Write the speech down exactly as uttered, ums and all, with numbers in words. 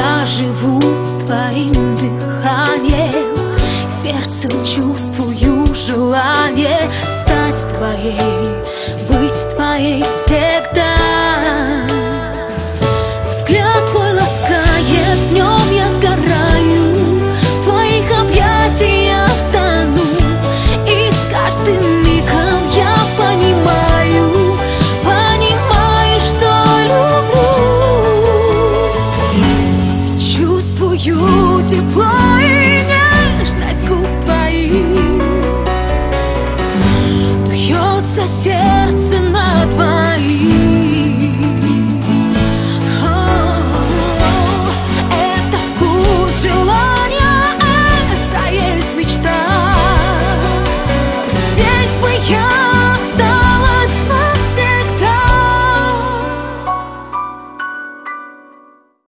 Я живу твоим дыханием, сердцем чувствую желание стать твоей, быть твоей всегда. Взгляд твой ласкает, днем я сгораю, в твоих объятиях тону, и с каждым мигом я понимаю, понимаю, что люблю. Чувствую тепло